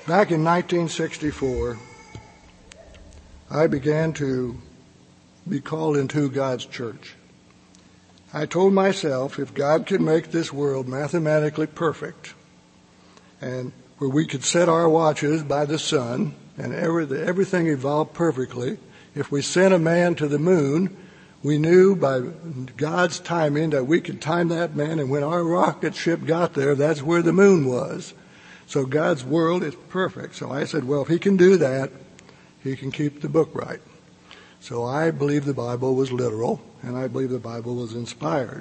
Back in 1964, I began to be called into God's church. I told myself if God could make this world mathematically perfect, and where we could set our watches by the sun, and everything evolved perfectly, if we sent a man to the moon, we knew by God's timing that we could time that man, and when our rocket ship got there, that's where the moon was. So God's world is perfect. So I said, well, if he can do that, he can keep the book right. So I believe the Bible was literal, and I believe the Bible was inspired.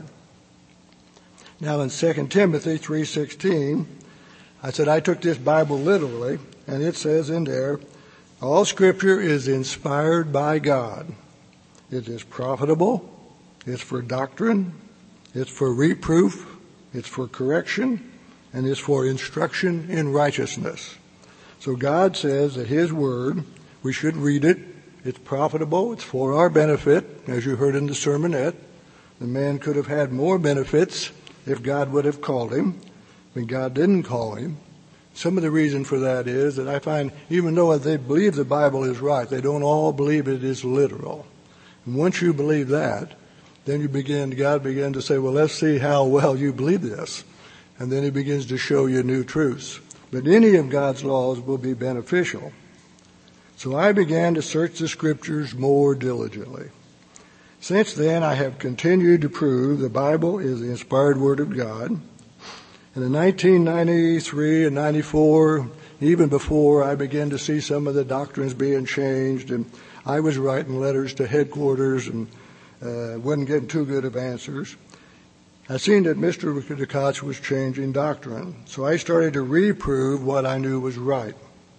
Now in 2 Timothy 3:16, I said I took this Bible literally, and it says in there, all Scripture is inspired by God. It is profitable, it's for doctrine, it's for reproof, it's for correction, and it's for instruction in righteousness. So God says that His Word, we should read it. It's profitable. It's for our benefit, as you heard in the sermonette. The man could have had more benefits if God would have called him, but God didn't call him. Some of the reason for that is that I find, even though they believe the Bible is right, they don't all believe it is literal. And once you believe that, then God began to say, well, let's see how well you believe this. And then He begins to show you new truths. But any of God's laws will be beneficial. So I began to search the Scriptures more diligently. Since then, I have continued to prove the Bible is the inspired Word of God. And in 1993 and 94, even before, I began to see some of the doctrines being changed, and I was writing letters to headquarters and wasn't getting too good of answers. I seen that Mr. DeKotz was changing doctrine, so I started to reprove what I knew was right.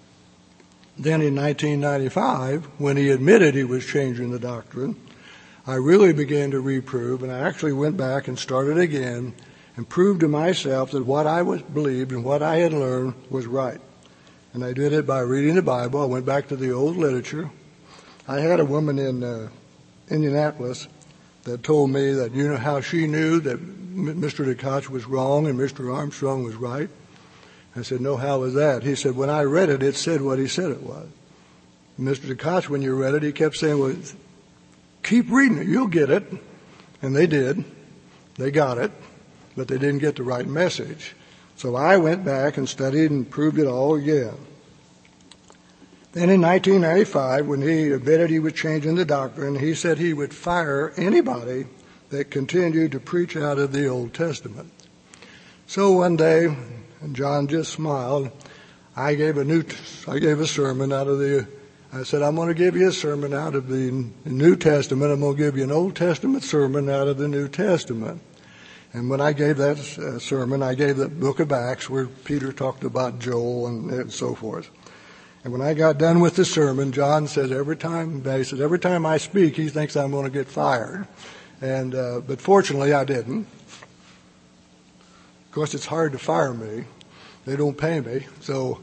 Then in 1995, when he admitted he was changing the doctrine, I really began to reprove, and I actually went back and started again and proved to myself that what I believed and what I had learned was right. And I did it by reading the Bible. I went back to the old literature. I had a woman in Indianapolis that told me that, you know how she knew that Mr. DeKotz was wrong and Mr. Armstrong was right? I said, no, how was that? He said, when I read it, it said what he said it was. Mr. DeKotz, when you read it, he kept saying, well, keep reading it, you'll get it. And they did. They got it, but they didn't get the right message. So I went back and studied and proved it all again. Then in 1995, when he admitted he was changing the doctrine, he said he would fire anybody that continued to preach out of the Old Testament. So one day, and John just smiled, I gave a sermon out of I said, I'm going to give you a sermon out of the New Testament. I'm going to give you an Old Testament sermon out of the New Testament. And when I gave that sermon, I gave the book of Acts where Peter talked about Joel and so forth. And when I got done with the sermon, John said every time I speak, he thinks I'm going to get fired. And but fortunately, I didn't. Of course, it's hard to fire me. They don't pay me, so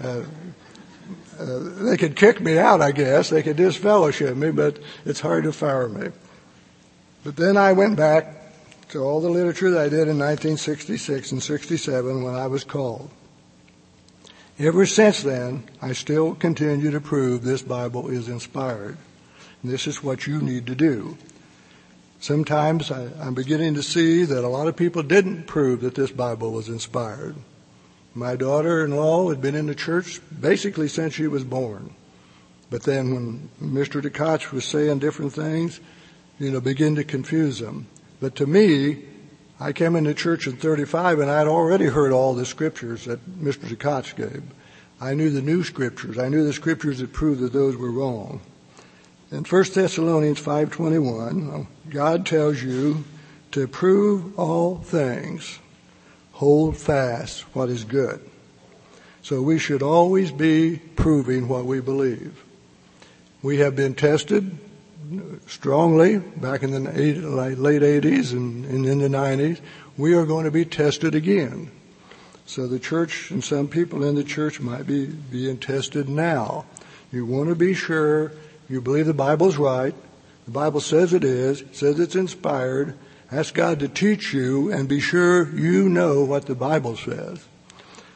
they could kick me out, I guess. They could disfellowship me, but it's hard to fire me. But then I went back to all the literature that I did in 1966 and 67 when I was called. Ever since then, I still continue to prove this Bible is inspired. And this is what you need to do. Sometimes I'm beginning to see that a lot of people didn't prove that this Bible was inspired. My daughter-in-law had been in the church basically since she was born. But then when Mr. DeKotz was saying different things, begin to confuse them. But to me, I came into church in 35 and I'd already heard all the scriptures that Mr. DeKotz gave. I knew the new scriptures. I knew the scriptures that proved that those were wrong. In 1 Thessalonians 5:21, God tells you to prove all things, hold fast what is good. So we should always be proving what we believe. We have been tested strongly back in the late 80s and in the 90s. We are going to be tested again. So the church and some people in the church might be being tested now. You want to be sure you believe the Bible's right. The Bible says it is. It says it's inspired. Ask God to teach you and be sure you know what the Bible says.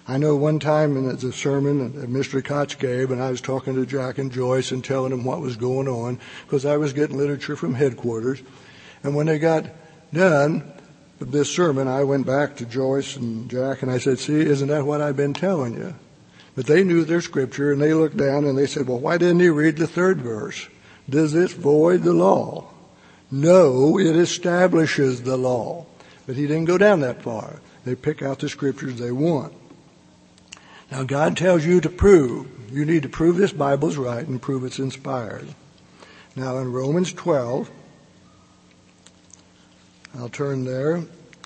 I know one time in the sermon that Mr. Koch gave, and I was talking to Jack and Joyce and telling them what was going on, because I was getting literature from headquarters. And when they got done with this sermon, I went back to Joyce and Jack and I said, see, isn't that what I've been telling you? But they knew their scripture, and they looked down and they said, well, why didn't he read the third verse? Does this void the law? No, it establishes the law. But he didn't go down that far. They pick out the scriptures they want. Now, God tells you to prove. You need to prove this Bible's right and prove it's inspired. Now, in Romans 12, I'll turn there.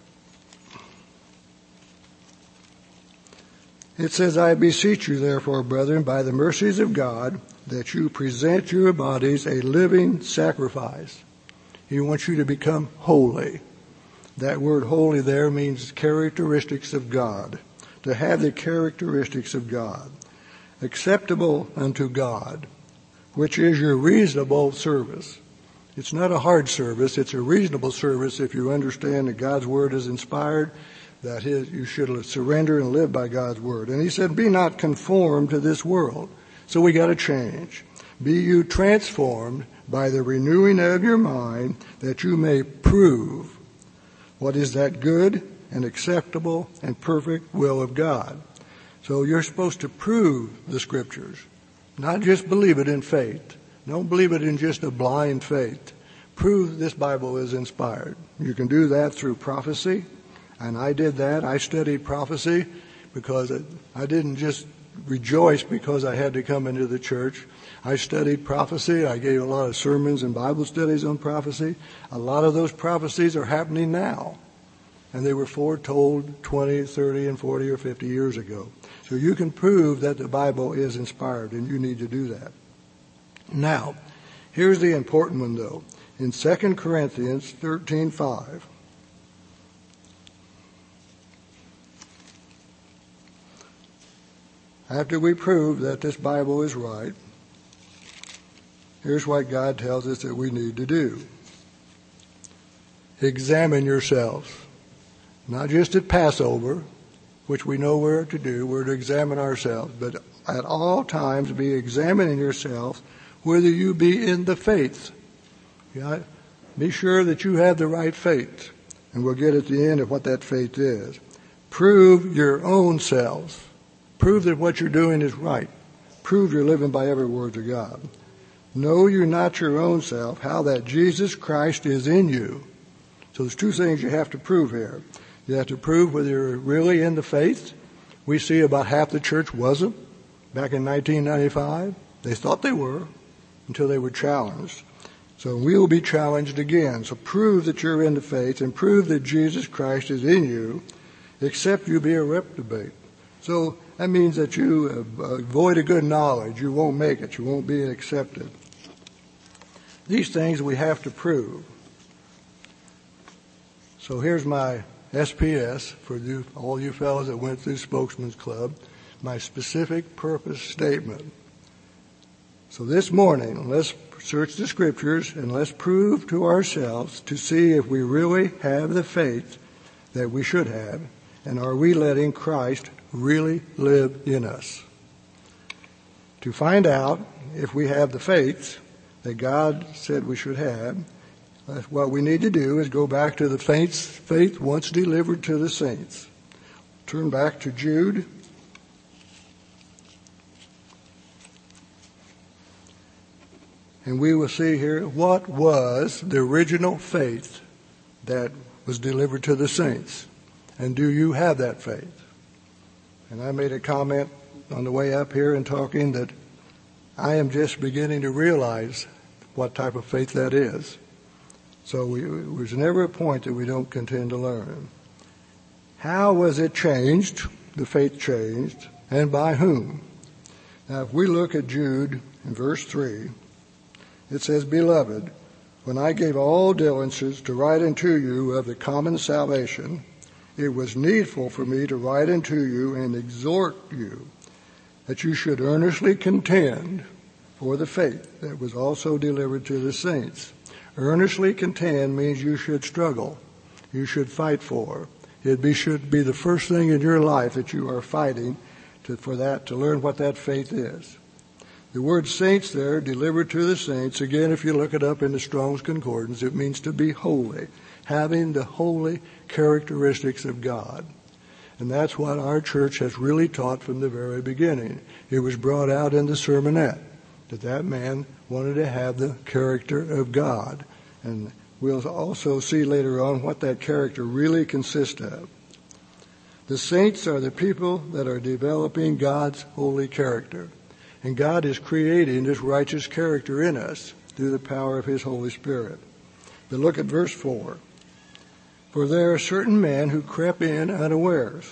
It says, I beseech you, therefore, brethren, by the mercies of God, that you present your bodies a living sacrifice. He wants you to become holy. That word holy there means characteristics of God. To have the characteristics of God, acceptable unto God, which is your reasonable service. It's not a hard service, it's a reasonable service if you understand that God's word is inspired, that you should surrender and live by God's word. And he said, be not conformed to this world. So we got to change. Be you transformed by the renewing of your mind, that you may prove what is that good and acceptable and perfect will of God. So you're supposed to prove the scriptures, not just believe it in faith. Don't believe it in just a blind faith. Prove this Bible is inspired. You can do that through prophecy, and I did that. I studied prophecy because I didn't just rejoice because I had to come into the church. I studied prophecy. I gave a lot of sermons and Bible studies on prophecy. A lot of those prophecies are happening now. And they were foretold 20, 30, and 40 or 50 years ago. So you can prove that the Bible is inspired, and you need to do that. Now, here's the important one, though. In 2 Corinthians 13:5, after we prove that this Bible is right, here's what God tells us that we need to do. Examine yourselves. Not just at Passover, which we know we're to do, we're to examine ourselves, but at all times be examining yourselves whether you be in the faith. Be sure that you have the right faith, and we'll get at the end of what that faith is. Prove your own selves. Prove that what you're doing is right. Prove you're living by every word of God. Know you not your own self, how that Jesus Christ is in you. So there's two things you have to prove here. You have to prove whether you're really in the faith. We see about half the church wasn't back in 1995. They thought they were until they were challenged. So we will be challenged again. So prove that you're in the faith and prove that Jesus Christ is in you, except you be a reprobate. So that means that you avoid a good knowledge. You won't make it. You won't be accepted. These things we have to prove. So here's my SPS for you, all you fellows that went through Spokesman's Club, my specific purpose statement. So this morning, let's search the scriptures and let's prove to ourselves to see if we really have the faith that we should have, and are we letting Christ really live in us. To find out if we have the faith that God said we should have, what we need to do is go back to the faith once delivered to the saints. Turn back to Jude. And we will see here what was the original faith that was delivered to the saints. And do you have that faith? And I made a comment on the way up here and talking that I am just beginning to realize what type of faith that is. So there's never a point that we don't contend to learn. How was it changed, the faith changed, and by whom? Now, if we look at Jude in verse 3, it says, Beloved, when I gave all diligence to write unto you of the common salvation, it was needful for me to write unto you and exhort you that you should earnestly contend for the faith that was also delivered to the saints. Earnestly contend means you should struggle. You should fight for. should be the first thing in your life that you are fighting to learn what that faith is. The word saints there, delivered to the saints, again, if you look it up in the Strong's Concordance, it means to be holy, having the holy characteristics of God. And that's what our church has really taught from the very beginning. It was brought out in the sermonette that man wanted to have the character of God. And we'll also see later on what that character really consists of. The saints are the people that are developing God's holy character. And God is creating this righteous character in us through the power of His Holy Spirit. But look at verse 4. For there are certain men who crept in unawares,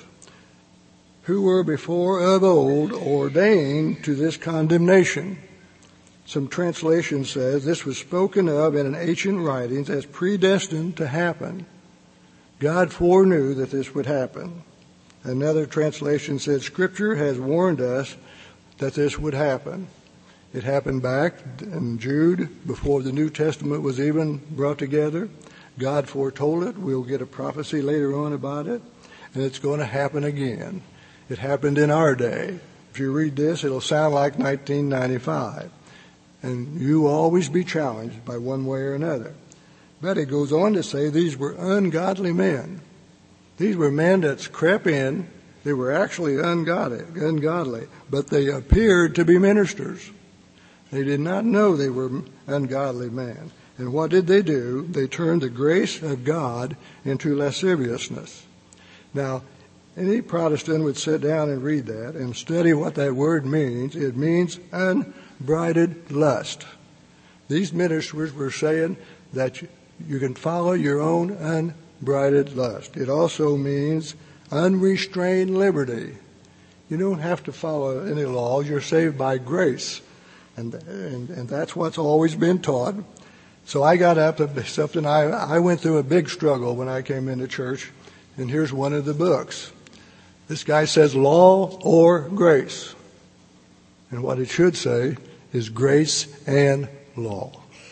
who were before of old ordained to this condemnation. Some translation says this was spoken of in ancient writings as predestined to happen. God foreknew that this would happen. Another translation said Scripture has warned us that this would happen. It happened back in Jude before the New Testament was even brought together. God foretold it. We'll get a prophecy later on about it. And it's going to happen again. It happened in our day. If you read this, it'll sound like 1995. And you will always be challenged by one way or another. But it goes on to say these were ungodly men. These were men that crept in. They were actually ungodly, but they appeared to be ministers. They did not know they were ungodly men. And what did they do? They turned the grace of God into lasciviousness. Now, any Protestant would sit down and read that and study what that word means. It means unbridled lust. These ministers were saying that you can follow your own unbridled lust. It also means unrestrained liberty. You don't have to follow any laws. You're saved by grace. And that's what's always been taught. So I got up to something. I went through a big struggle when I came into church. And here's one of the books. This guy says law or grace. And what it should say is grace and law.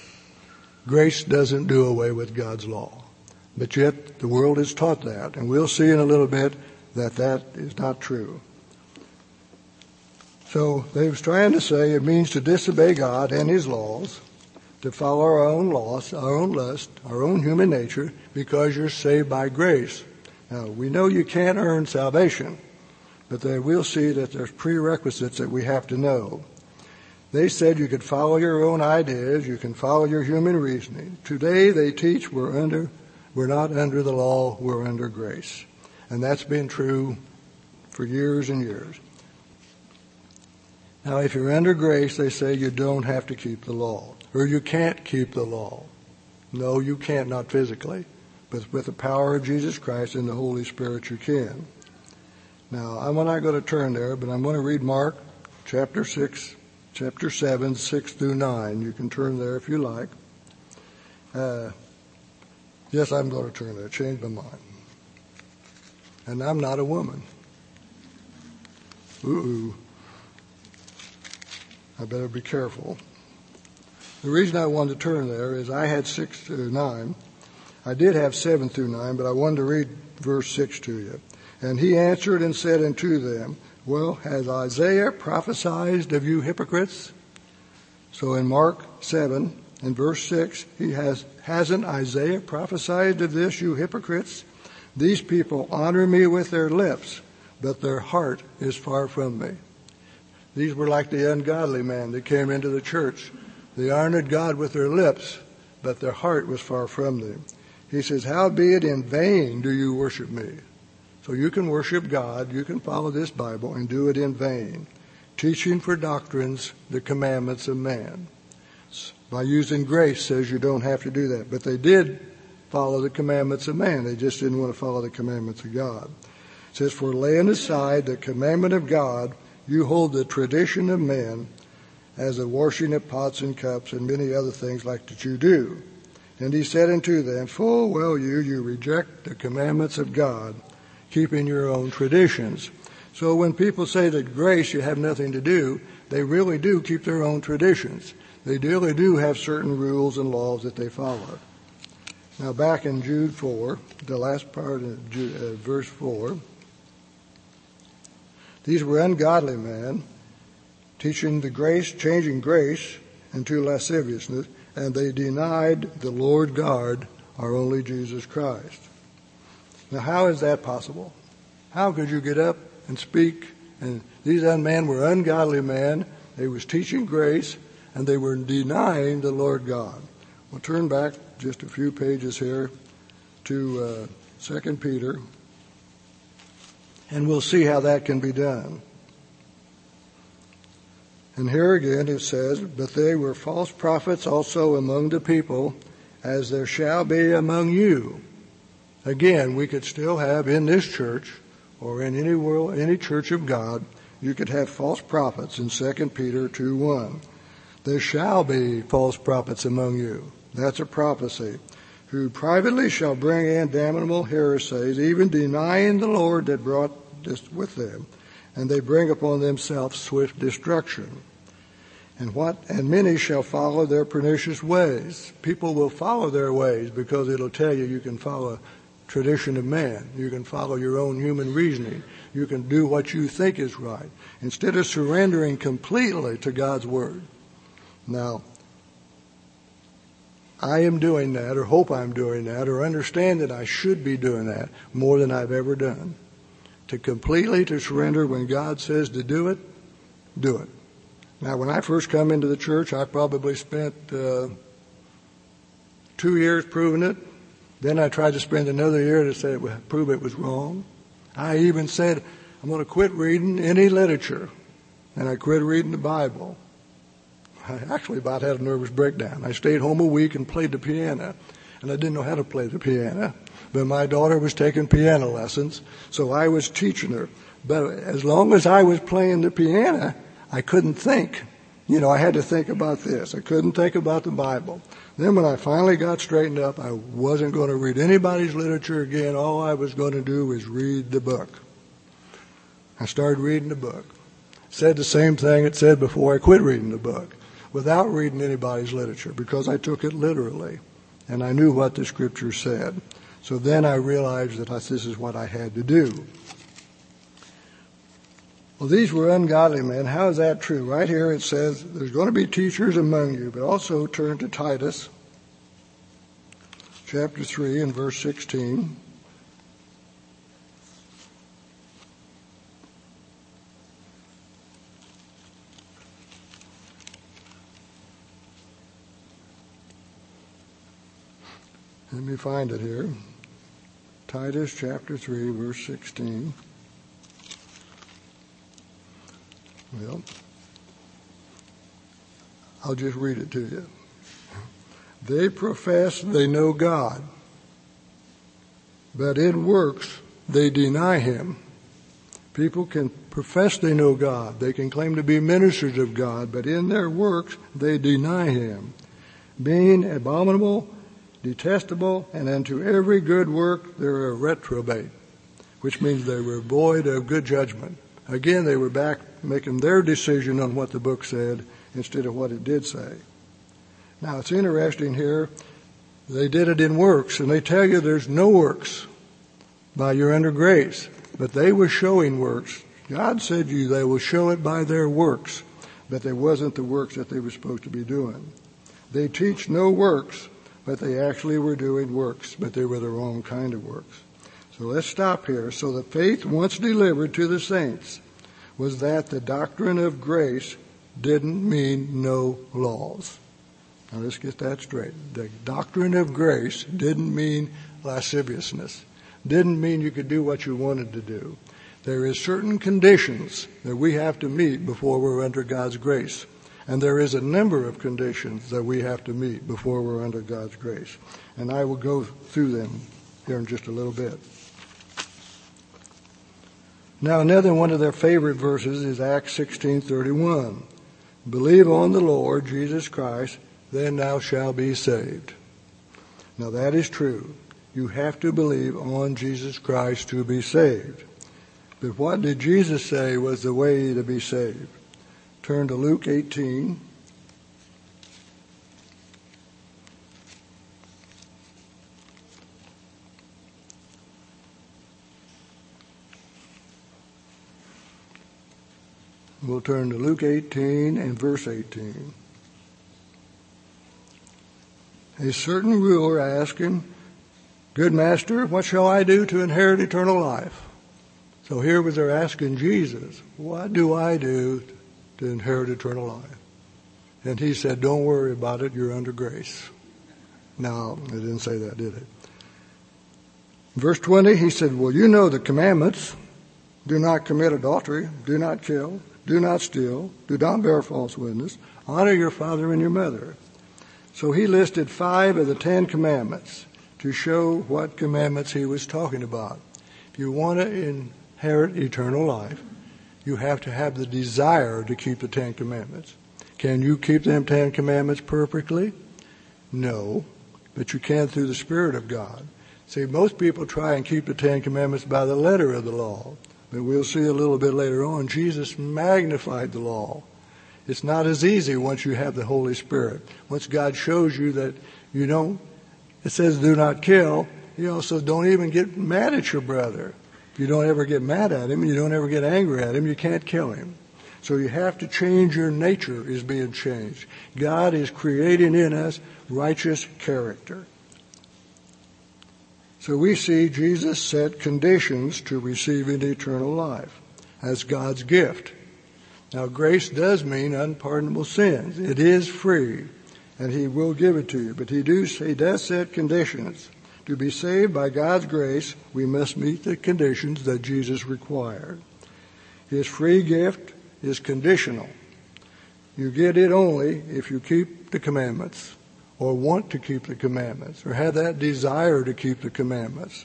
Grace doesn't do away with God's law. But yet the world is taught that. And we'll see in a little bit that that is not true. So they was trying to say it means to disobey God and His laws, to follow our own laws, our own lust, our own human nature, because you're saved by grace. Now, we know you can't earn salvation, but they will see that there's prerequisites that we have to know. They said you could follow your own ideas, you can follow your human reasoning. Today they teach we're not under the law, we're under grace. And that's been true for years and years. Now, if you're under grace, they say you don't have to keep the law, or you can't keep the law. No, you can't, not physically. But with the power of Jesus Christ and the Holy Spirit, you can. Now, I'm not going to turn there, but I'm going to read Mark chapter 7, 6 through 9. You can turn there if you like. Yes, I'm going to turn there. Change my mind. And I'm not a woman. I better be careful. The reason I wanted to turn there is I had 6 through 9. I did have 7 through 9, but I wanted to read verse 6 to you. And he answered and said unto them, well, has Isaiah prophesied of you hypocrites? So in Mark 7, in verse 6, hasn't Isaiah prophesied of this, you hypocrites? These people honor me with their lips, but their heart is far from me. These were like the ungodly man that came into the church. They honored God with their lips, but their heart was far from them. He says, howbeit in vain do you worship me? So you can worship God, you can follow this Bible and do it in vain, teaching for doctrines the commandments of man. By using grace says you don't have to do that. But they did follow the commandments of man. They just didn't want to follow the commandments of God. It says, for laying aside the commandment of God, you hold the tradition of men as the washing of pots and cups and many other things like that you do. And he said unto them, full well you reject the commandments of God, keeping your own traditions. So when people say that grace you have nothing to do, they really do keep their own traditions. They really do have certain rules and laws that they follow. Now back in Jude 4, the last part of verse 4, these were ungodly men, teaching the grace, changing grace into lasciviousness, and they denied the Lord God, our only Jesus Christ. Now how is that possible? How could you get up and speak? And these men were ungodly men. They was teaching grace, and they were denying the Lord God. We'll turn back just a few pages here to 2 Peter, and we'll see how that can be done. And here again it says, "But they were false prophets also among the people, as there shall be among you." Again, we could still have in this church, or in any world, any church of God, you could have false prophets in 2 Peter 2:1. There shall be false prophets among you. That's a prophecy. "Who privately shall bring in damnable heresies, even denying the Lord that brought this with them, and they bring upon themselves swift destruction. And many shall follow their pernicious ways." People will follow their ways because it'll tell you can follow tradition of man. You can follow your own human reasoning. You can do what you think is right instead of surrendering completely to God's Word. Now, I am doing that, or hope I'm doing that, or understand that I should be doing that more than I've ever done. To surrender when God says to do it, do it. Now, when I first come into the church, I probably spent 2 years proving it. Then I tried to spend another year to prove it was wrong. I even said, I'm going to quit reading any literature. And I quit reading the Bible. I actually about had a nervous breakdown. I stayed home a week and played the piano. And I didn't know how to play the piano. But my daughter was taking piano lessons, so I was teaching her. But as long as I was playing the piano, I couldn't think. I had to think about this. I couldn't think about the Bible. Then when I finally got straightened up, I wasn't going to read anybody's literature again. All I was going to do was read the book. I started reading the book. It said the same thing it said before I quit reading the book, without reading anybody's literature, because I took it literally. And I knew what the Scripture said. So then I realized that this is what I had to do. Well, these were ungodly men. How is that true? Right here it says, there's going to be teachers among you, but also turn to Titus, chapter 3 and verse 16. Let me find it here. Titus chapter 3, verse 16. Well, I'll just read it to you. They profess they know God, but in works they deny Him. People can profess they know God. They can claim to be ministers of God, but in their works they deny Him. Being abominable, detestable, and unto every good work they're a reprobate, which means they were void of good judgment. Again, they were back making their decision on what the book said instead of what it did say. Now, it's interesting here. They did it in works, and they tell you there's no works by you're under grace. But they were showing works. God said they will show it by their works, but they wasn't the works that they were supposed to be doing. They teach no works, but they actually were doing works, but they were the wrong kind of works. So let's stop here. So the faith once delivered to the saints was that the doctrine of grace didn't mean no laws. Now let's get that straight. The doctrine of grace didn't mean lasciviousness. Didn't mean you could do what you wanted to do. There is certain conditions that we have to meet before we're under God's grace. And there is a number of conditions that we have to meet before we're under God's grace. And I will go through them here in just a little bit. Now, another one of their favorite verses is Acts 16:31. Believe on the Lord Jesus Christ, then thou shalt be saved. Now, that is true. You have to believe on Jesus Christ to be saved. But what did Jesus say was the way to be saved? Turn to Luke 18. We'll turn to Luke 18 and verse 18. A certain ruler asked him, "Good master, what shall I do to inherit eternal life?" So here they're asking Jesus, what do I do to inherit eternal life? And he said, don't worry about it, you're under grace. No, it didn't say that, did it? Verse 20, he said, well, you know the commandments. Do not commit adultery, do not kill, do not steal, do not bear false witness, honor your father and your mother. So he listed 5 of the 10 commandments to show what commandments he was talking about. If you want to inherit eternal life, you have to have the desire to keep the 10 commandments. Can you keep them 10 commandments perfectly? No, but you can through the Spirit of God. See, most people try and keep the 10 commandments by the letter of the law. But we'll see a little bit later on, Jesus magnified the law. It's not as easy once you have the Holy Spirit. Once God shows you that you don't, it says do not kill, you also don't even get mad at your brother. If you don't ever get mad at him, you don't ever get angry at him, you can't kill him. So you have to change your nature is being changed. God is creating in us righteous character. So we see Jesus set conditions to receiving eternal life as God's gift. Now grace does mean unpardonable sins. It is free and he will give it to you. But he does set conditions. To be saved by God's grace, we must meet the conditions that Jesus required. His free gift is conditional. You get it only if you keep the commandments, or want to keep the commandments, or have that desire to keep the commandments.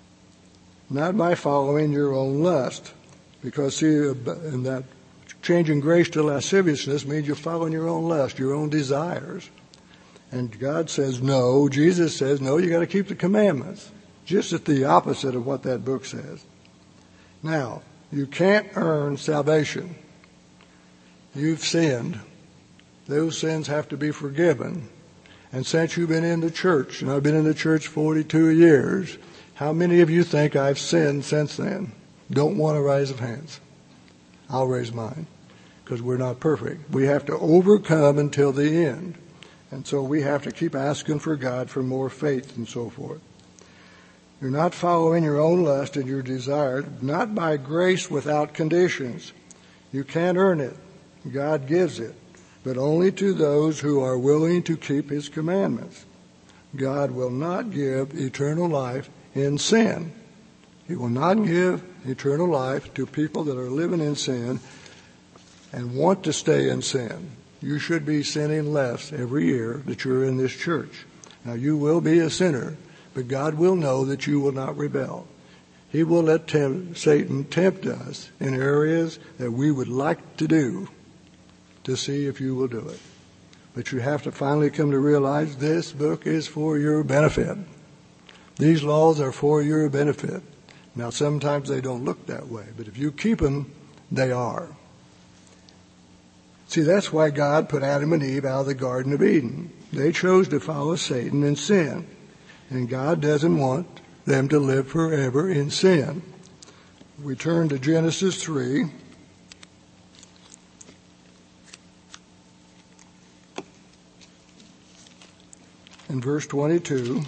Not by following your own lust. Because see, in that changing grace to lasciviousness means you're following your own lust, your own desires. And God says no, Jesus says no, you got to keep the commandments. Just at the opposite of what that book says. Now, you can't earn salvation. You've sinned. Those sins have to be forgiven. And since you've been in the church, and I've been in the church 42 years, how many of you think I've sinned since then? Don't want to raise of hands. I'll raise mine, because we're not perfect. We have to overcome until the end. And so we have to keep asking for God for more faith and so forth. You're not following your own lust and your desire, not by grace without conditions. You can't earn it. God gives it, but only to those who are willing to keep his commandments. God will not give eternal life in sin. He will not give eternal life to people that are living in sin and want to stay in sin. You should be sinning less every year that you're in this church. Now you will be a sinner, but God will know that you will not rebel. He will let Satan tempt us in areas that we would like to do to see if you will do it. But you have to finally come to realize this book is for your benefit. These laws are for your benefit. Now sometimes they don't look that way, but if you keep them, they are. See, that's why God put Adam and Eve out of the Garden of Eden. They chose to follow Satan and sin. And God doesn't want them to live forever in sin. We turn to Genesis 3. In verse 22,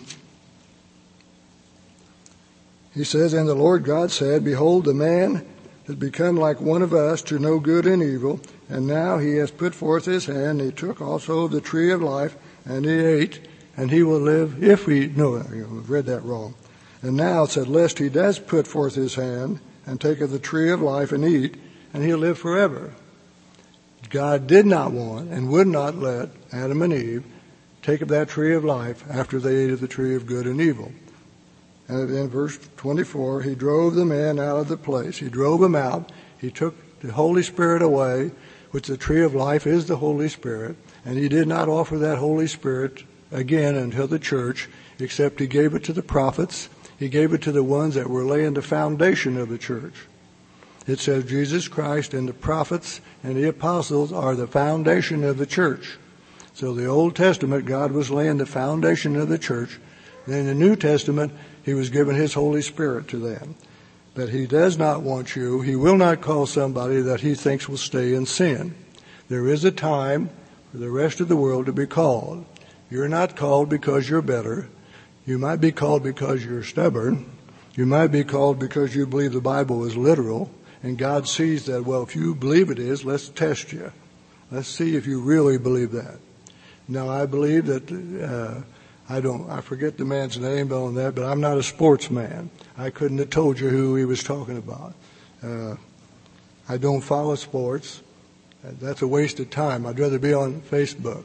he says, And the Lord God said, Behold, the man has become like one of us to know good and evil. And now he has put forth his hand. He took also the tree of life, and he ate, and he will live if he... No, I've read that wrong. And now it said, Lest he does put forth his hand, and take of the tree of life and eat, and he'll live forever. God did not want and would not let Adam and Eve take of that tree of life after they ate of the tree of good and evil. And in verse 24, he drove the man out of the place. He drove him out. He took the Holy Spirit away, which the tree of life is the Holy Spirit. And he did not offer that Holy Spirit again until the church, except he gave it to the prophets. He gave it to the ones that were laying the foundation of the church. It says Jesus Christ and the prophets and the apostles are the foundation of the church. So the Old Testament, God was laying the foundation of the church. Then in the New Testament, he was giving his Holy Spirit to them. that he does not want you. He will not call somebody that he thinks will stay in sin. There is a time for the rest of the world to be called. You're not called because you're better. You might be called because you're stubborn. You might be called because you believe the Bible is literal. And God sees that, well, if you believe it is, let's test you. Let's see if you really believe that. Now, I believe that, I forget the man's name on that, but I'm not a sportsman. I couldn't have told you who he was talking about. I don't follow sports. That's a waste of time. I'd rather be on Facebook.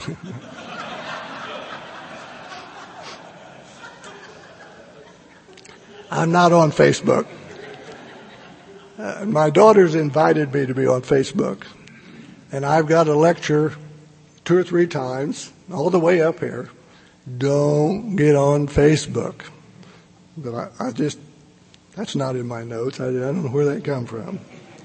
I'm not on Facebook. My daughter's invited me to be on Facebook. And I've got a lecture 2 or 3 times, all the way up here. Don't get on Facebook. But I just, that's not in my notes. I don't know where that come from.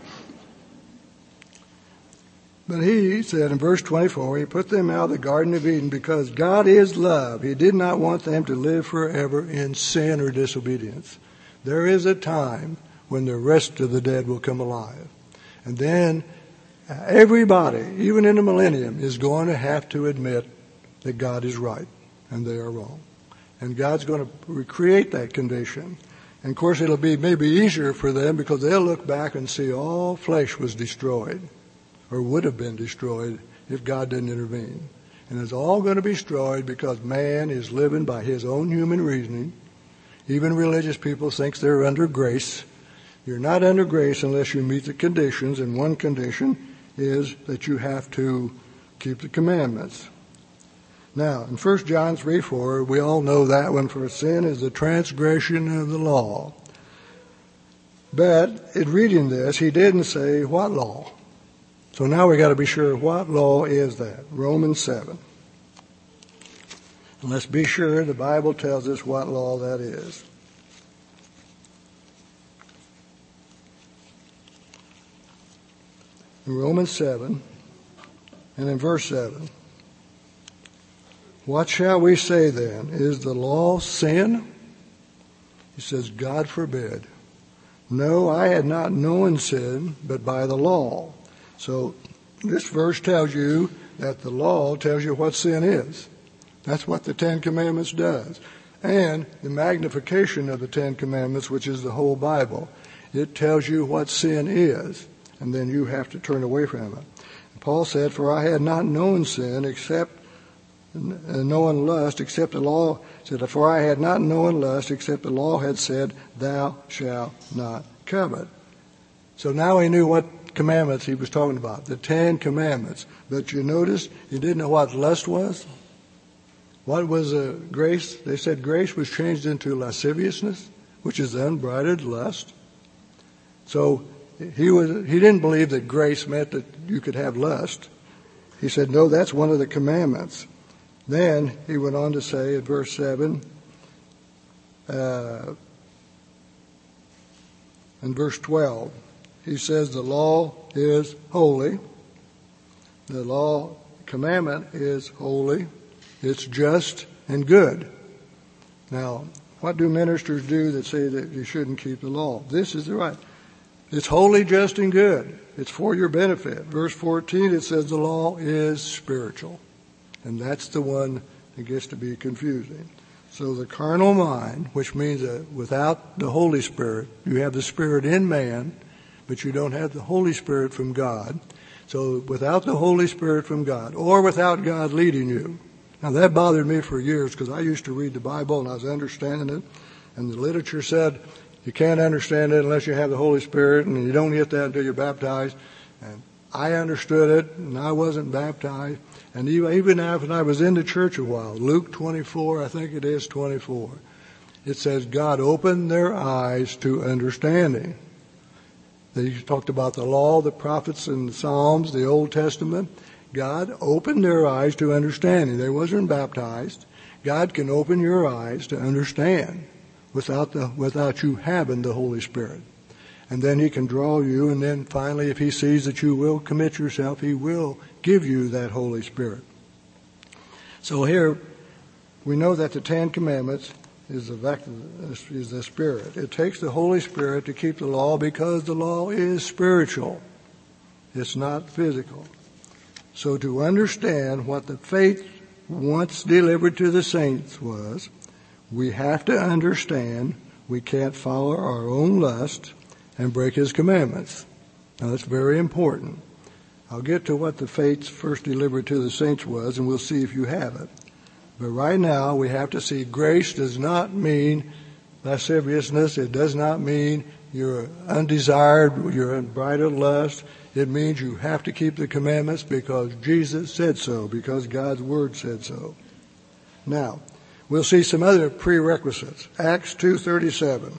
But he said in verse 24, he put them out of the Garden of Eden because God is love. He did not want them to live forever in sin or disobedience. There is a time when the rest of the dead will come alive. And then everybody, even in the millennium, is going to have to admit that God is right and they are wrong. And God's going to recreate that condition. And of course it'll be maybe easier for them because they'll look back and see all flesh was destroyed or would have been destroyed if God didn't intervene. And it's all going to be destroyed because man is living by his own human reasoning. Even religious people think they're under grace. You're not under grace unless you meet the conditions, and one condition is that you have to keep the commandments. Now, in 1 John 3:4, we all know that one, for sin is the transgression of the law. But in reading this, he didn't say what law. So now we got to be sure what law is that. Romans 7. And let's be sure the Bible tells us what law that is. In Romans 7 and in verse 7. What shall we say then? Is the law sin? He says, God forbid. No, I had not known sin, but by the law. So this verse tells you that the law tells you what sin is. That's what the 10 Commandments does. And the magnification of the 10 Commandments, which is the whole Bible, it tells you what sin is. And then you have to turn away from it. Paul said, for I had not known sin except knowing lust, except the law said, for I had not known lust except the law had said, thou shalt not covet. So now he knew what commandments he was talking about, the 10 Commandments. But you notice he didn't know what lust was. What was grace? They said grace was changed into lasciviousness, which is unbridled lust. So he didn't believe that grace meant that you could have lust. He said, no, that's one of the commandments. Then he went on to say in verse 7, and verse 12, he says the law is holy. The law commandment is holy. It's just and good. Now, what do ministers do that say that you shouldn't keep the law? This is the right. It's holy, just, and good. It's for your benefit. Verse 14, it says the law is spiritual. And that's the one that gets to be confusing. So the carnal mind, which means that without the Holy Spirit, you have the Spirit in man, but you don't have the Holy Spirit from God. So without the Holy Spirit from God, or without God leading you. Now that bothered me for years because I used to read the Bible and I was understanding it. And the literature said you can't understand it unless you have the Holy Spirit, and you don't get that until you're baptized. And I understood it, and I wasn't baptized. And even after I was in the church a while, Luke 24, I think it is 24, it says God opened their eyes to understanding. They talked about the law, the prophets, and the Psalms, the Old Testament. God opened their eyes to understanding. They wasn't baptized. God can open your eyes to understand without you having the Holy Spirit. And then he can draw you, and then finally, if he sees that you will commit yourself, he will give you that Holy Spirit. So here, we know that the 10 Commandments is the Spirit. It takes the Holy Spirit to keep the law because the law is spiritual. It's not physical. So to understand what the faith once delivered to the saints was, we have to understand we can't follow our own lust and break His commandments. Now that's very important. I'll get to what the faith first delivered to the saints was, and we'll see if you have it. But right now we have to see grace does not mean lasciviousness. It does not mean you're undesired, you're in bridled lust. It means you have to keep the commandments because Jesus said so, because God's Word said so. Now, we'll see some other prerequisites. Acts 2:37.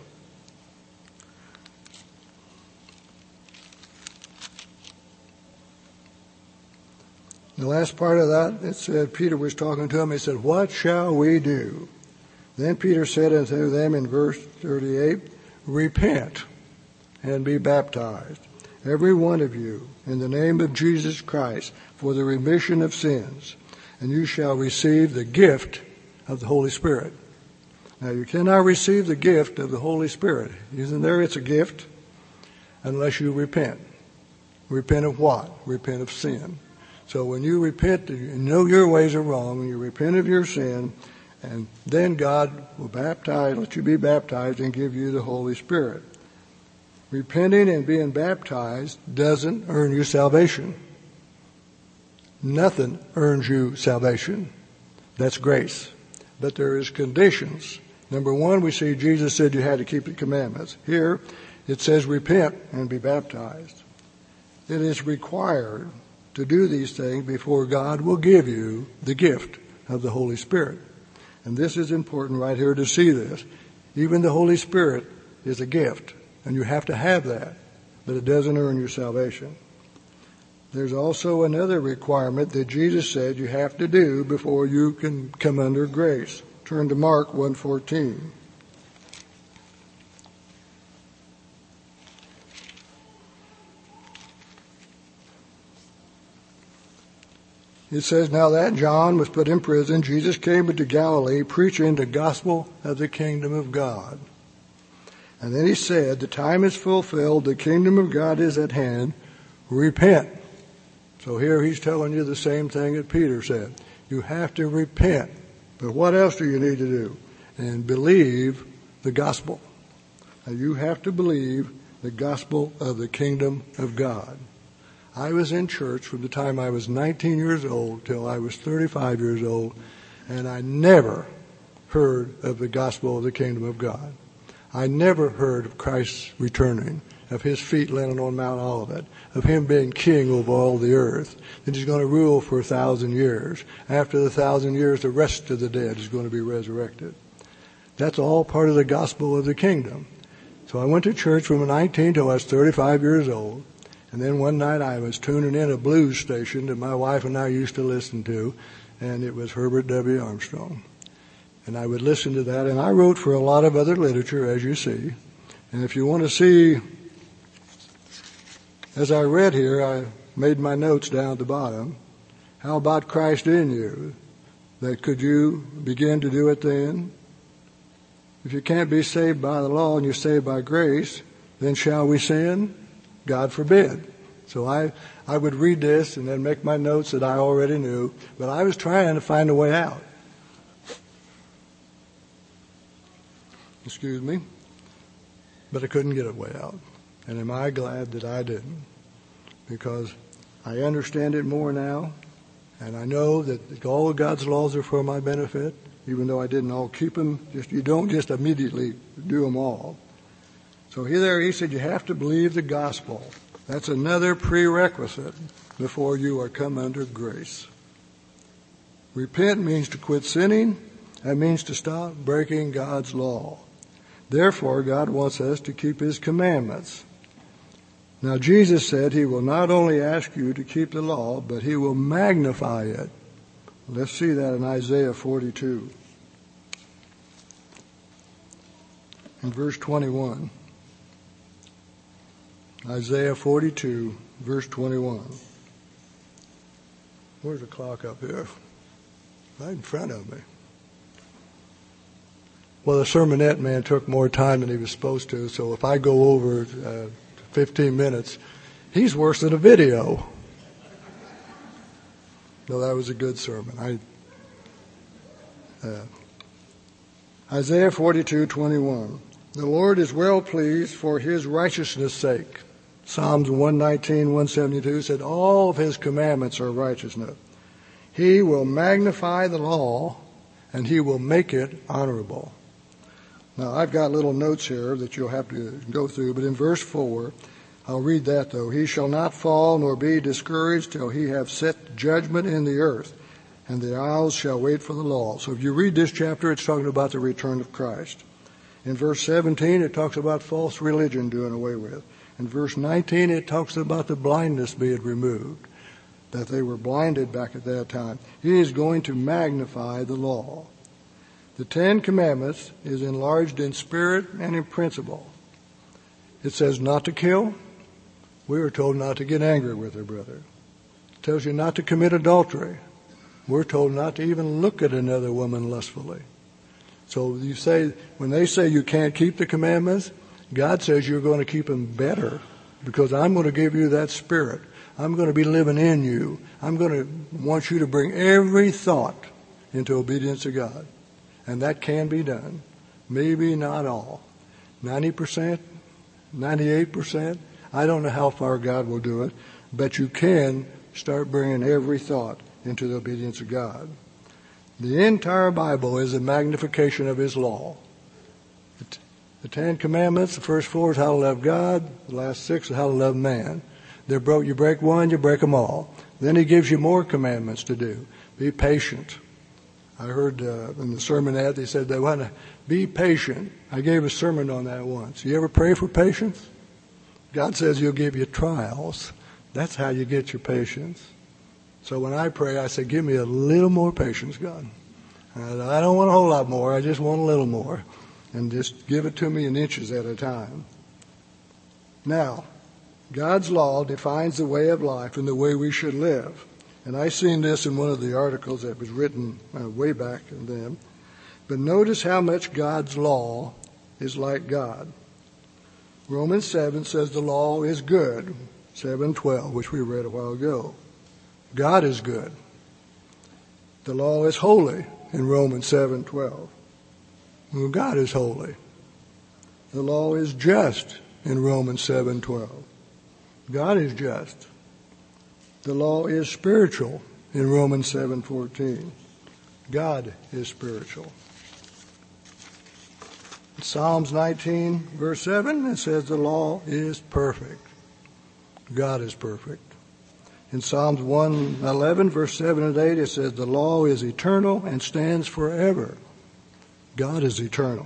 The last part of that, it said, Peter was talking to him. He said, "What shall we do?" Then Peter said unto them in verse 38, "Repent and be baptized, every one of you, in the name of Jesus Christ, for the remission of sins, and you shall receive the gift of the Holy Spirit." Now, you cannot receive the gift of the Holy Spirit. Isn't there? It's a gift unless you repent. Repent of what? Repent of sin. So when you repent, you know your ways are wrong, and you repent of your sin, and then God will baptize, let you be baptized and give you the Holy Spirit. Repenting and being baptized doesn't earn you salvation. Nothing earns you salvation. That's grace. But there is conditions. Number one, we see Jesus said you had to keep the commandments. Here, it says repent and be baptized. It is required to do these things before God will give you the gift of the Holy Spirit. And this is important right here to see this. Even the Holy Spirit is a gift, and you have to have that, but it doesn't earn your salvation. There's also another requirement that Jesus said you have to do before you can come under grace. Turn to Mark 1:14. It says, "Now that John was put in prison, Jesus came into Galilee preaching the gospel of the kingdom of God. And then he said, the time is fulfilled, the kingdom of God is at hand, repent." So here he's telling you the same thing that Peter said. You have to repent. But what else do you need to do? And believe the gospel. Now you have to believe the gospel of the kingdom of God. I was in church from the time I was 19 years old till I was 35 years old, and I never heard of the gospel of the kingdom of God. I never heard of Christ's returning, of His feet landing on Mount Olivet, of Him being king over all the earth, that He's going to rule for 1,000 years. After the 1,000 years, the rest of the dead is going to be resurrected. That's all part of the gospel of the kingdom. So I went to church from 19 till I was 35 years old. And then one night I was tuning in a blues station that my wife and I used to listen to, and it was Herbert W. Armstrong. And I would listen to that, and I wrote for a lot of other literature, as you see. And if you want to see, as I read here, I made my notes down at the bottom. How about Christ in you? That could you begin to do it then? If you can't be saved by the law and you're saved by grace, then shall we sin? God forbid. So I would read this and then make my notes that I already knew, but I was trying to find a way out. Excuse me. But I couldn't get a way out. And am I glad that I didn't? Because I understand it more now, and I know that all of God's laws are for my benefit, even though I didn't all keep them. You don't just immediately do them all. So here he said you have to believe the gospel. That's another prerequisite before you are come under grace. Repent means to quit sinning. That means to stop breaking God's law. Therefore, God wants us to keep His commandments. Now, Jesus said He will not only ask you to keep the law, but He will magnify it. Let's see that in Isaiah 42. In verse 21. Isaiah 42, verse 21. Where's the clock up here? Right in front of me. Well, the sermonette man took more time than he was supposed to, so if I go over 15 minutes, he's worse than a video. No, that was a good sermon. Isaiah 42:21. The Lord is well pleased for his righteousness' sake. Psalms 119, 172 said, all of his commandments are righteousness. He will magnify the law, and he will make it honorable. Now, I've got little notes here that you'll have to go through, but in verse 4, I'll read that though. He shall not fall nor be discouraged till he have set judgment in the earth, and the isles shall wait for the law. So if you read this chapter, it's talking about the return of Christ. In verse 17, it talks about false religion doing away with. In verse 19, it talks about the blindness being removed, that they were blinded back at that time. He is going to magnify the law. The Ten Commandments is enlarged in spirit and in principle. It says not to kill. We are told not to get angry with our brother. It tells you not to commit adultery. We're told not to even look at another woman lustfully. So you say, when they say you can't keep the commandments, God says you're going to keep them better because I'm going to give you that spirit. I'm going to be living in you. I'm going to want you to bring every thought into obedience to God. And that can be done. Maybe not all. 90%, 98%. I don't know how far God will do it, but you can start bringing every thought into the obedience of God. The entire Bible is a magnification of his law. The Ten Commandments, the first 4 is how to love God. The last 6 is how to love man. You break one, you break them all. Then he gives you more commandments to do. Be patient. I heard in the sermonette, they said they want to be patient. I gave a sermon on that once. You ever pray for patience? God says he'll give you trials. That's how you get your patience. So when I pray, I say, give me a little more patience, God. I don't want a whole lot more. I just want a little more. And just give it to me in inches at a time. Now, God's law defines the way of life and the way we should live. And I seen this in one of the articles that was written way back then. But notice how much God's law is like God. Romans 7 says the law is good. 7:12, which we read a while ago. God is good. The law is holy in Romans 7:12. Well, God is holy. The law is just in Romans 7:12. God is just. The law is spiritual in Romans 7:14. God is spiritual. In Psalms 19, verse 7, it says the law is perfect. God is perfect. In Psalms 111, verse 7 and 8, it says the law is eternal and stands forever. God is eternal.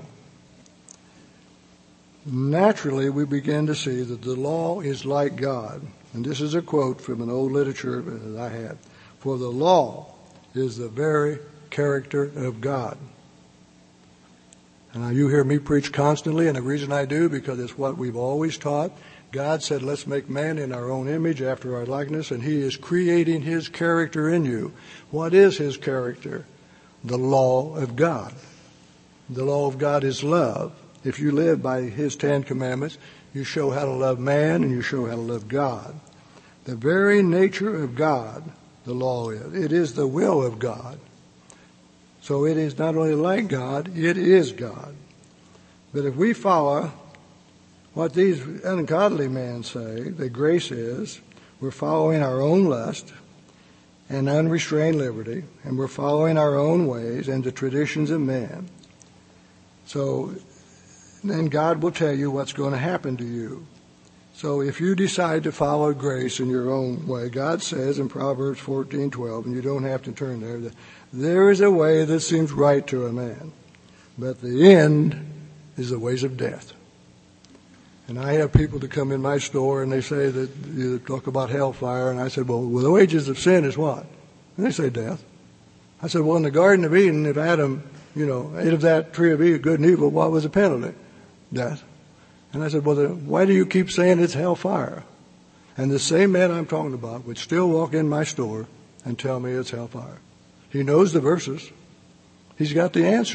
Naturally, we begin to see that the law is like God. And this is a quote from an old literature that I had. For the law is the very character of God. And now you hear me preach constantly, and the reason I do, because it's what we've always taught. God said, let's make man in our own image, after our likeness, and he is creating his character in you. What is his character? The law of God. The law of God is love. If you live by his 10 commandments, you show how to love man and you show how to love God. The very nature of God, the law is. It is the will of God. So it is not only like God, it is God. But if we follow what these ungodly men say that grace is, we're following our own lust and unrestrained liberty, and we're following our own ways and the traditions of man. So then God will tell you what's going to happen to you. So if you decide to follow grace in your own way, God says in Proverbs 14:12, and you don't have to turn there, that there is a way that seems right to a man, but the end is the ways of death. And I have people that come in my store and they say that you talk about hellfire, and I said, well, the wages of sin is what? And they say death. I said, well, in the Garden of Eden, if Adam, ate of that tree of good and evil, what was the penalty? Death. And I said, well, then why do you keep saying it's hellfire? And the same man I'm talking about would still walk in my store and tell me it's hellfire. He knows the verses. He's got the answers.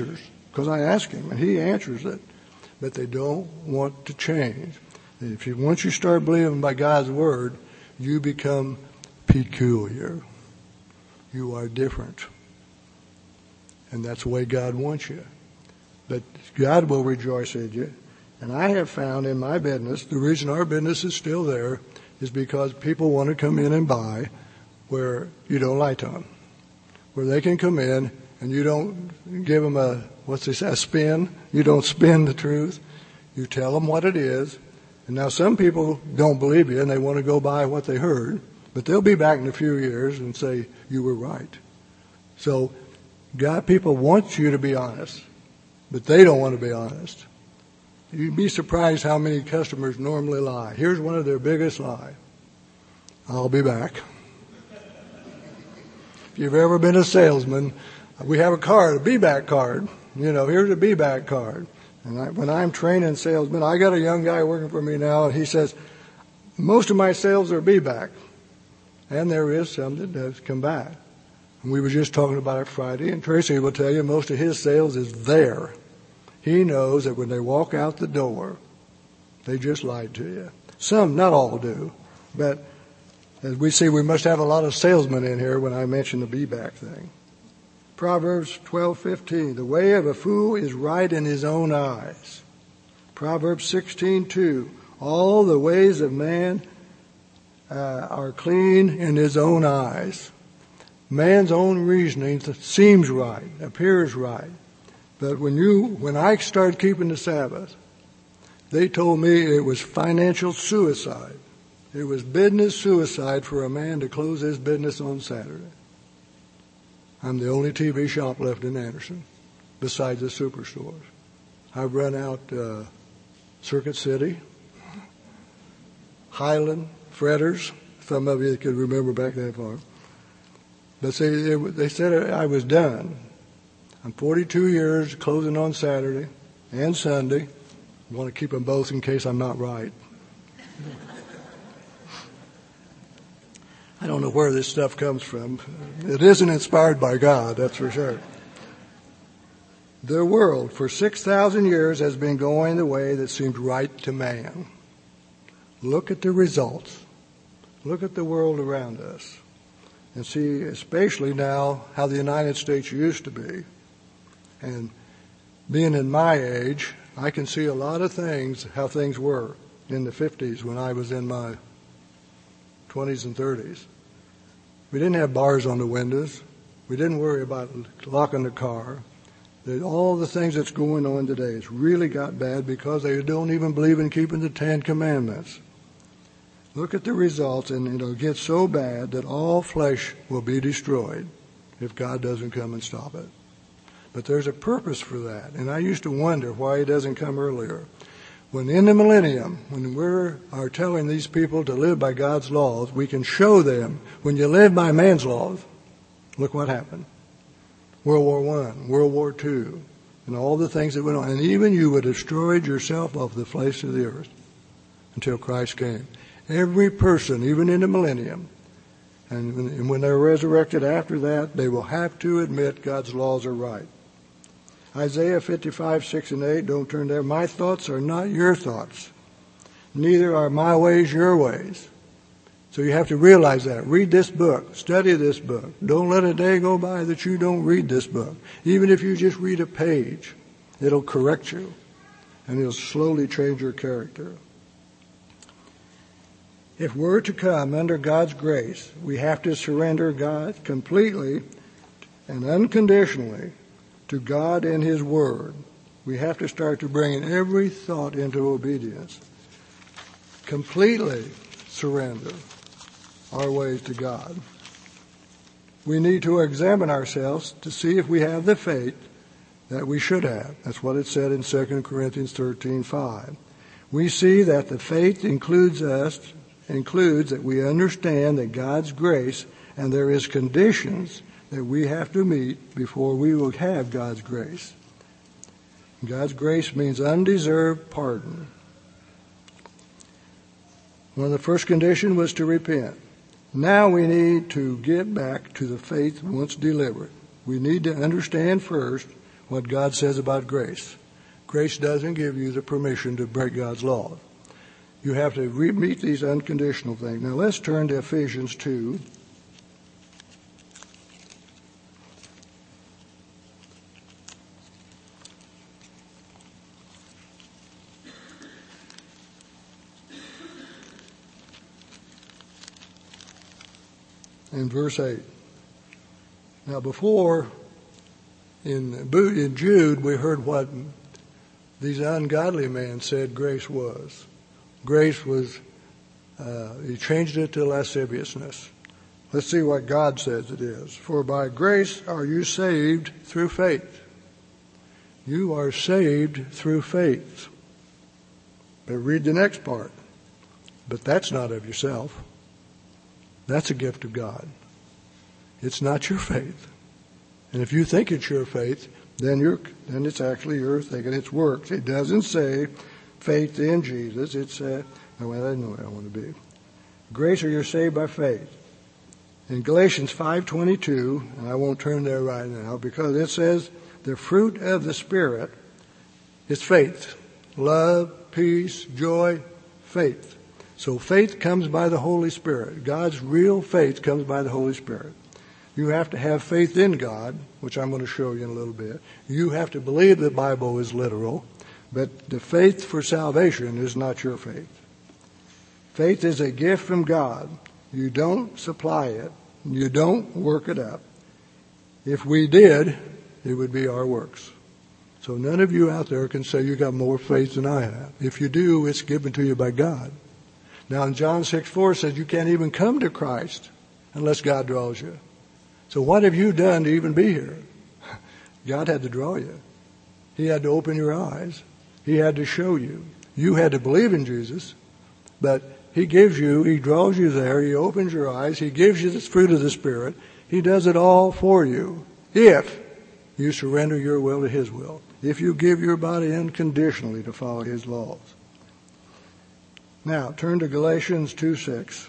because I ask him, and he answers it. But they don't want to change. Once you start believing by God's word, you become peculiar. You are different. And that's the way God wants you. But God will rejoice in you. And I have found in my business, the reason our business is still there is because people want to come in and buy where you don't lie to them. Where they can come in and you don't give them a spin. You don't spin the truth. You tell them what it is. And now some people don't believe you and they want to go by what they heard. But they'll be back in a few years and say, you were right. So God, people want you to be honest. But they don't want to be honest. You'd be surprised how many customers normally lie. Here's one of their biggest lies. I'll be back. If you've ever been a salesman, we have a card, a be-back card. Here's a be-back card. And when I'm training salesmen, I got a young guy working for me now, and he says, most of my sales are be-back. And there is some that does come back. And we were just talking about it Friday, and Tracy will tell you most of his sales is there. He knows that when they walk out the door, they just lied to you. Some, not all do. But as we see, we must have a lot of salesmen in here when I mention the be-back thing. Proverbs 12:15, the way of a fool is right in his own eyes. Proverbs 16:2, all the ways of man are clean in his own eyes. Man's own reasoning seems right, appears right. But when I started keeping the Sabbath, they told me it was financial suicide. It was business suicide for a man to close his business on Saturday. I'm the only TV shop left in Anderson, besides the superstores. I've run out Circuit City, Highland, Fretters. Some of you could remember back that far. But they said I was done. I'm 42 years, closing on Saturday and Sunday. I want to keep them both in case I'm not right. I don't know where this stuff comes from. It isn't inspired by God, that's for sure. The world for 6,000 years has been going the way that seemed right to man. Look at the results. Look at the world around us. And see, especially now, how the United States used to be. And being in my age, I can see a lot of things, how things were in the 50s when I was in my 20s and 30s. We didn't have bars on the windows. We didn't worry about locking the car. All the things that's going on today, it's really got bad because they don't even believe in keeping the 10 Commandments. Look at the results, and it'll get so bad that all flesh will be destroyed if God doesn't come and stop it. But there's a purpose for that, and I used to wonder why he doesn't come earlier. When in the millennium, when we are telling these people to live by God's laws, we can show them, when you live by man's laws, look what happened. World War I, World War II, and all the things that went on. And even you would have destroyed yourself off the face of the earth until Christ came. Every person, even in the millennium, and when they're resurrected after that, they will have to admit God's laws are right. Isaiah 55:6-8, don't turn there. My thoughts are not your thoughts. Neither are my ways your ways. So you have to realize that. Read this book. Study this book. Don't let a day go by that you don't read this book. Even if you just read a page, it'll correct you. And it'll slowly change your character. If we're to come under God's grace, we have to surrender God completely and unconditionally to God and His Word. We have to start to bring every thought into obedience. Completely surrender our ways to God. We need to examine ourselves to see if we have the faith that we should have. That's what it said in 2 Corinthians 13:5. We see that the faith includes that we understand that God's grace, and there is conditions that we have to meet before we will have God's grace. God's grace means undeserved pardon. One of the first conditions was to repent. Now we need to get back to the faith once delivered. We need to understand first what God says about grace. Grace doesn't give you the permission to break God's law. You have to meet these unconditional things. Now let's turn to Ephesians 2. In verse 8. Now before, in Jude, we heard what these ungodly men said grace was. Grace was, he changed it to lasciviousness. Let's see what God says it is. For by grace are you saved through faith. You are saved through faith. But read the next part. But that's not of yourself. That's a gift of God. It's not your faith. And if you think it's your faith, then it's actually your thinking. It's works. It doesn't say faith in Jesus. It says, well, I know what I want to be. Grace, are you saved by faith? In Galatians 5:22, and I won't turn there right now, because it says the fruit of the Spirit is faith, love, peace, joy, faith. So faith comes by the Holy Spirit. God's real faith comes by the Holy Spirit. You have to have faith in God, which I'm going to show you in a little bit. You have to believe the Bible is literal, but the faith for salvation is not your faith. Faith is a gift from God. You don't supply it. You don't work it up. If we did, it would be our works. So none of you out there can say you got more faith than I have. If you do, it's given to you by God. Now in John 6:4 says you can't even come to Christ unless God draws you. So what have you done to even be here? God had to draw you. He had to open your eyes. He had to show you. You had to believe in Jesus, but He draws you there. He opens your eyes. He gives you the fruit of the Spirit. He does it all for you if you surrender your will to His will. If you give your body unconditionally to follow His laws. Now, turn to Galatians 2:6.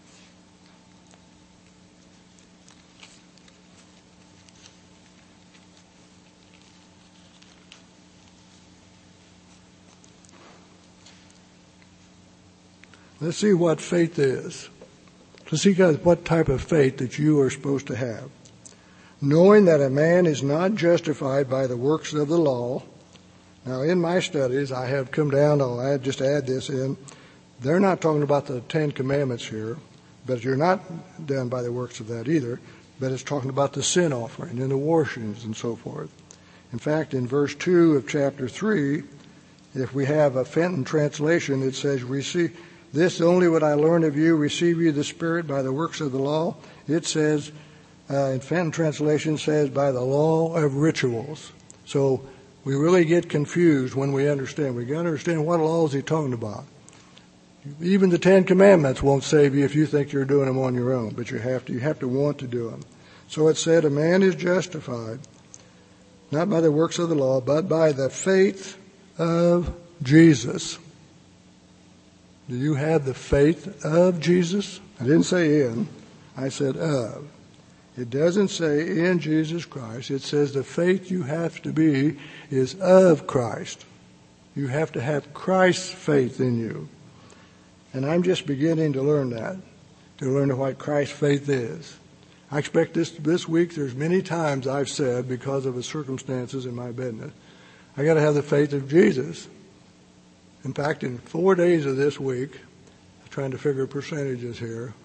Let's see what faith is. Let's see what type of faith that you are supposed to have. Knowing that a man is not justified by the works of the law. Now, in my studies, I have come down, I'll just add this in. They're not talking about the 10 Commandments here, but you're not done by the works of that either. But it's talking about the sin offering and the washings and so forth. In fact, in verse 2 of chapter 3, if we have a Fenton translation, it says, receive this only what I learned of you, receive you the Spirit by the works of the law. It says, in Fenton translation says, by the law of rituals. So we really get confused when we understand. We got to understand what law is he talking about. Even the 10 Commandments won't save you if you think you're doing them on your own, but you have to want to do them. So it said, a man is justified, not by the works of the law, but by the faith of Jesus. Do you have the faith of Jesus? I didn't say in, I said of. It doesn't say in Jesus Christ. It says the faith you have to be is of Christ. You have to have Christ's faith in you. And I'm just beginning to learn that, to learn what Christ's faith is. I expect this week there's many times I've said, because of the circumstances in my business, I got to have the faith of Jesus. In fact, in 4 days of this week, I'm trying to figure percentages here,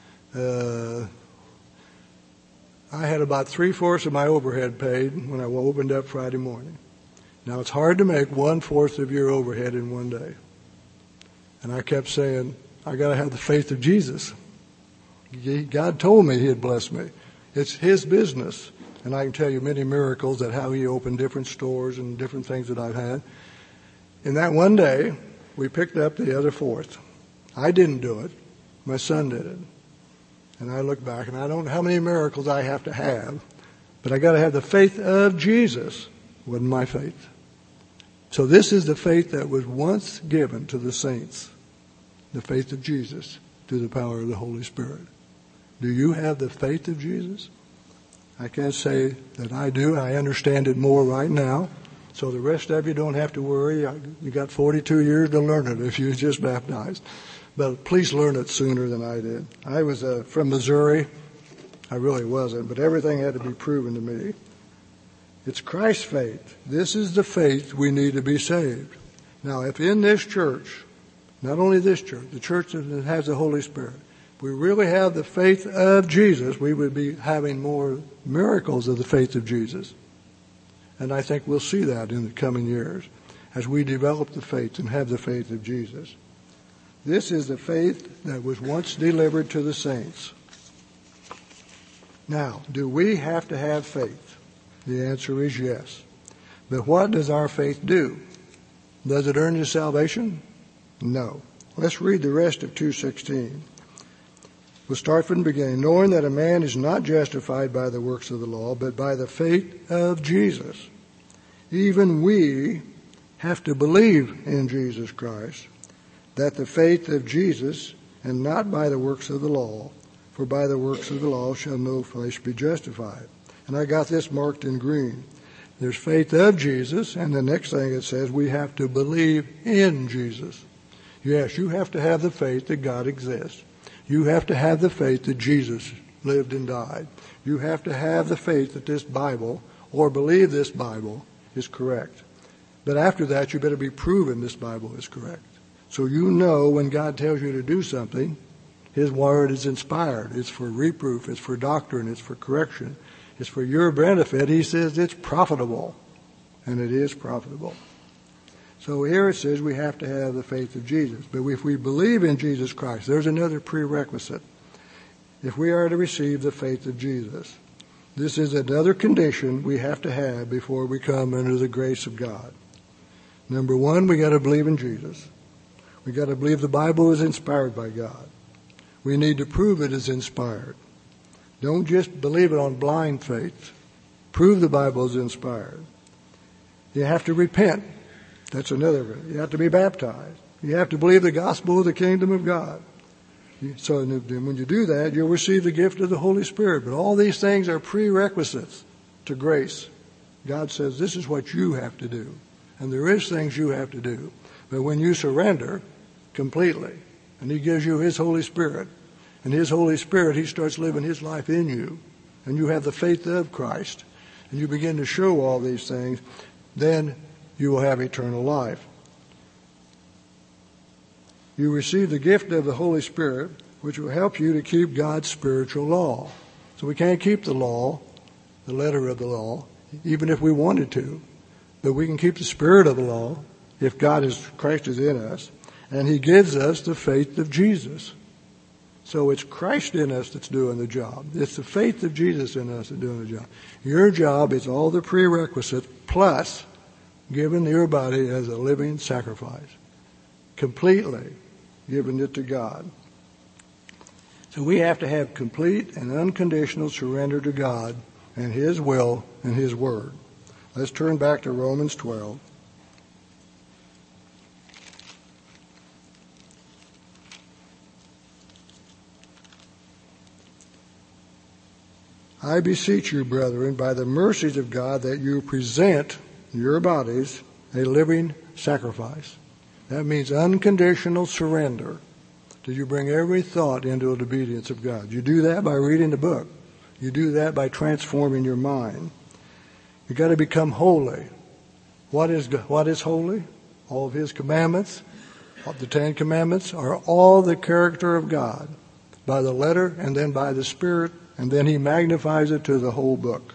I had about 3/4 of my overhead paid when I opened up Friday morning. Now, it's hard to make 1/4 of your overhead in one day. And I kept saying, I got to have the faith of Jesus. God told me He'd bless me. It's His business. And I can tell you many miracles that how He opened different stores and different things that I've had. In that one day, we picked up the other 1/4. I didn't do it. My son did it. And I look back, and I don't know how many miracles I have to have, but I got to have the faith of Jesus. Wasn't my faith. So this is the faith that was once given to the saints, the faith of Jesus through the power of the Holy Spirit. Do you have the faith of Jesus? I can't say that I do. I understand it more right now. So the rest of you don't have to worry. You got 42 years to learn it if you just baptized. But please learn it sooner than I did. I was from Missouri. I really wasn't, but everything had to be proven to me. It's Christ's faith. This is the faith we need to be saved. Now, if in this church, not only this church, the church that has the Holy Spirit, we really have the faith of Jesus, we would be having more miracles of the faith of Jesus. And I think we'll see that in the coming years as we develop the faith and have the faith of Jesus. This is the faith that was once delivered to the saints. Now, do we have to have faith? The answer is yes. But what does our faith do? Does it earn you salvation? No. Let's read the rest of 2:16. We'll start from the beginning. Knowing that a man is not justified by the works of the law, but by the faith of Jesus. Even we have to believe in Jesus Christ, that the faith of Jesus, and not by the works of the law, for by the works of the law shall no flesh be justified. And I got this marked in green. There's faith of Jesus, and the next thing it says we have to believe in Jesus. Yes, you have to have the faith that God exists. You have to have the faith that Jesus lived and died. You have to have the faith that this Bible, or believe this Bible, is correct. But after that, you better be proven this Bible is correct. So you know when God tells you to do something, His Word is inspired. It's for reproof. It's for doctrine. It's for correction. It's for your benefit. He says it's profitable. And it is profitable. So here it says we have to have the faith of Jesus. But if we believe in Jesus Christ, there's another prerequisite. If we are to receive the faith of Jesus, this is another condition we have to have before we come under the grace of God. Number one, we got to believe in Jesus. We got to believe the Bible is inspired by God. We need to prove it is inspired. Don't just believe it on blind faith. Prove the Bible is inspired. You have to repent. That's another one. You have to be baptized. You have to believe the gospel of the kingdom of God. So when you do that, you'll receive the gift of the Holy Spirit. But all these things are prerequisites to grace. God says this is what you have to do. And there is things you have to do. But when you surrender completely, and He gives you His Holy Spirit, and His Holy Spirit, He starts living His life in you, and you have the faith of Christ, and you begin to show all these things, then you will have eternal life. You receive the gift of the Holy Spirit, which will help you to keep God's spiritual law. So we can't keep the law, the letter of the law, even if we wanted to. But we can keep the spirit of the law if Christ is in us. And He gives us the faith of Jesus. So it's Christ in us that's doing the job. It's the faith of Jesus in us that's doing the job. Your job is all the prerequisites plus giving your body as a living sacrifice. Completely giving it to God. So we have to have complete and unconditional surrender to God and His will and His word. Let's turn back to Romans 12. I beseech you, brethren, by the mercies of God, that you present your bodies a living sacrifice. That means unconditional surrender. Do you bring every thought into the obedience of God? You do that by reading the book. You do that by transforming your mind. You've got to become holy. What is holy? All of His commandments, the 10 Commandments, are all the character of God by the letter and then by the Spirit, and then He magnifies it to the whole book.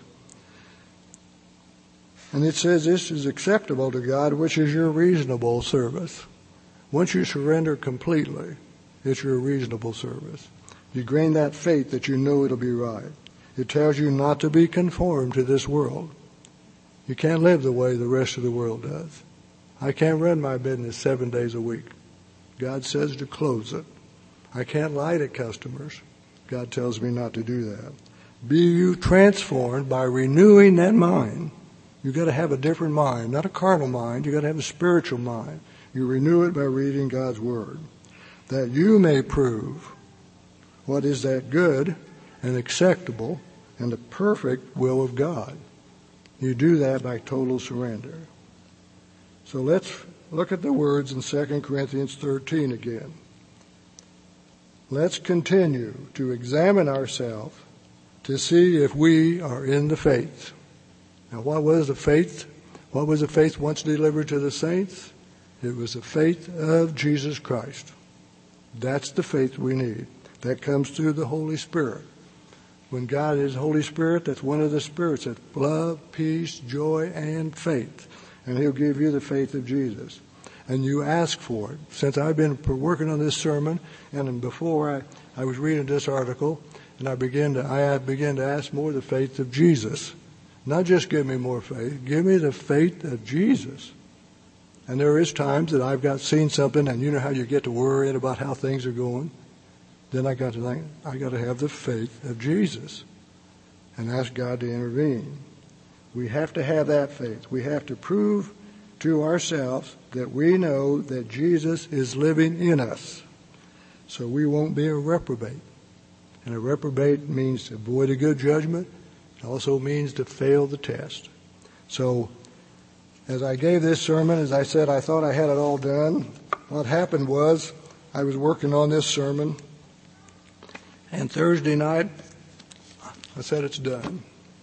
And it says this is acceptable to God, which is your reasonable service. Once you surrender completely, it's your reasonable service. You gain that faith that you know it'll be right. It tells you not to be conformed to this world. You can't live the way the rest of the world does. I can't run my business 7 days a week. God says to close it. I can't lie to customers. God tells me not to do that. Be you transformed by renewing that mind. You've got to have a different mind, not a carnal mind. You've got to have a spiritual mind. You renew it by reading God's Word, that you may prove what is that good and acceptable and the perfect will of God. You do that by total surrender. So let's look at the words in 2 Corinthians 13 again. Let's continue to examine ourselves to see if we are in the faith. Now, what was the faith? What was the faith once delivered to the saints? It was the faith of Jesus Christ. That's the faith we need. That comes through the Holy Spirit. When God is Holy Spirit, that's one of the spirits. That's love, peace, joy, and faith. And He'll give you the faith of Jesus. And you ask for it. Since I've been working on this sermon, and before I was reading this article, and I began to ask more the faith of Jesus. Not just give me more faith, give me the faith of Jesus. And there is times that I've seen something, and you know how you get to worrying about how things are going. Then I got to think, I got to have the faith of Jesus and ask God to intervene. We have to have that faith. We have to prove to ourselves that we know that Jesus is living in us. So we won't be a reprobate. And a reprobate means to avoid a good judgment. It also means to fail the test. So as I gave this sermon, as I said, I thought I had it all done. What happened was I was working on this sermon, and Thursday night I said it's done.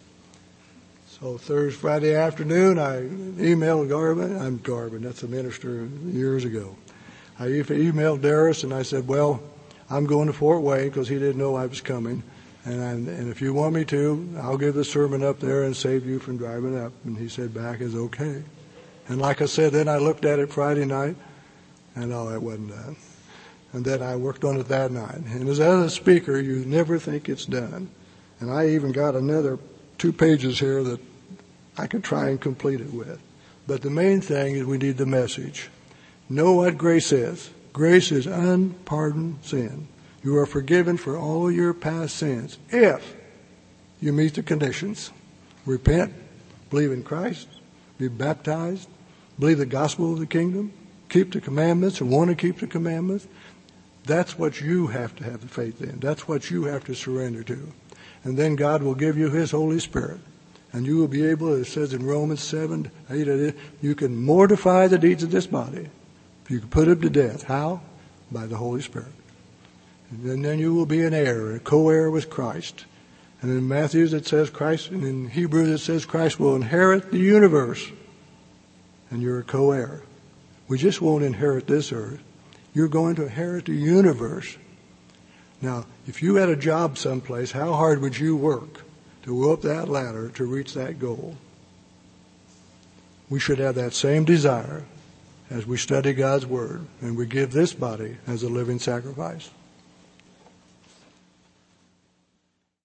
So Friday afternoon I emailed Garvin, that's a minister years ago. I emailed Darius and I said, well, I'm going to Fort Wayne because he didn't know I was coming. And if you want me to, I'll give the sermon up there and save you from driving up. And he said back is okay. And like I said, then I looked at it Friday night, and no, it wasn't done. And then I worked on it that night. And as a speaker, you never think it's done. And I even got another 2 pages here that I could try and complete it with. But the main thing is we need the message. Know what grace is. Grace is unpardoned sin. You are forgiven for all your past sins if you meet the conditions. Repent, believe in Christ, be baptized, believe the gospel of the kingdom, keep the commandments and want to keep the commandments. That's what you have to have the faith in. That's what you have to surrender to. And then God will give you His Holy Spirit. And you will be able, it says in Romans 7:8, you can mortify the deeds of this body. You can put them to death. How? By the Holy Spirit. And then you will be an heir, a co-heir with Christ. And in Matthew it says Christ, and in Hebrews it says Christ will inherit the universe. And you're a co-heir. We just won't inherit this earth. You're going to inherit the universe. Now, if you had a job someplace, how hard would you work to go up that ladder to reach that goal? We should have that same desire as we study God's Word and we give this body as a living sacrifice.